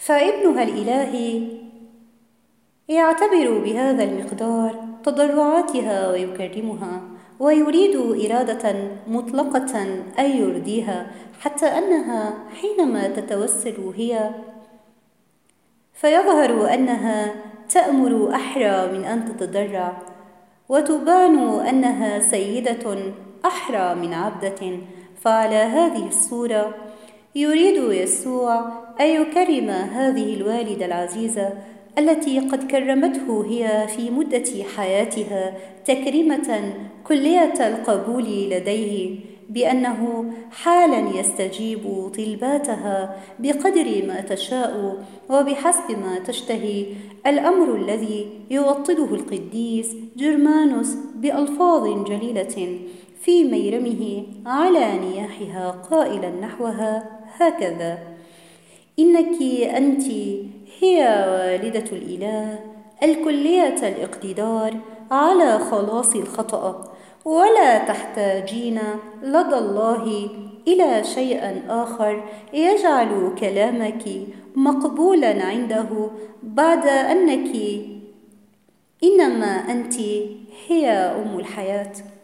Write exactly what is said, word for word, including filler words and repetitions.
فابنها الإلهي يعتبر بهذا المقدار تضرعاتها ويكرمها، ويريد إرادة مطلقة أن يرضيها، حتى أنها حينما تتوسل هي فيظهر أنها تأمر أحرى من أن تتضرع، وتبان أنها سيدة أحرى من عبدة. فعلى هذه الصورة يريد يسوع أن يكرم هذه الوالدة العزيزة التي قد كرمته هي في مدة حياتها تكريمة كلية القبول لديه، بأنه حالا يستجيب طلباتها بقدر ما تشاء وبحسب ما تشتهي، الأمر الذي يوطده القديس جرمانوس بألفاظ جليلة في ميرمه على نياحها قائلا نحوها هكذا: إنك أنت هي والدة الإله الكلية الاقتدار على خلاص الخطأ، ولا تحتاجين لدى الله إلى شيء آخر يجعل كلامك مقبولا عنده، بعد أنك إنما أنت هي أم الحياة.